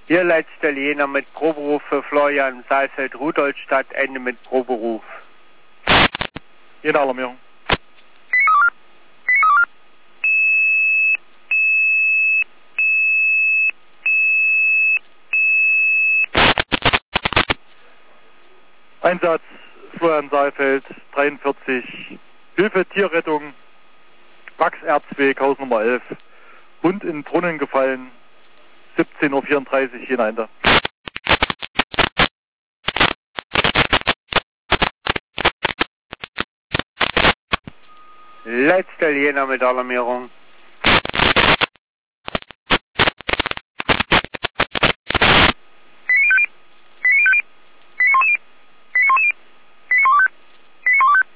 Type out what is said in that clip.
Hier letzter Jena mit Proberuf für Florian Saalfeld, Rudolstadt, Ende mit Proberuf. Jena Alarmierung. Einsatz Florian Saalfeld, 43, Hilfe Tierrettung, Wachserzweg, Haus Nummer 11, Hund in den Brunnen gefallen, 17:34 Uhr Jena Ende. Letzter Jena mit Alarmierung.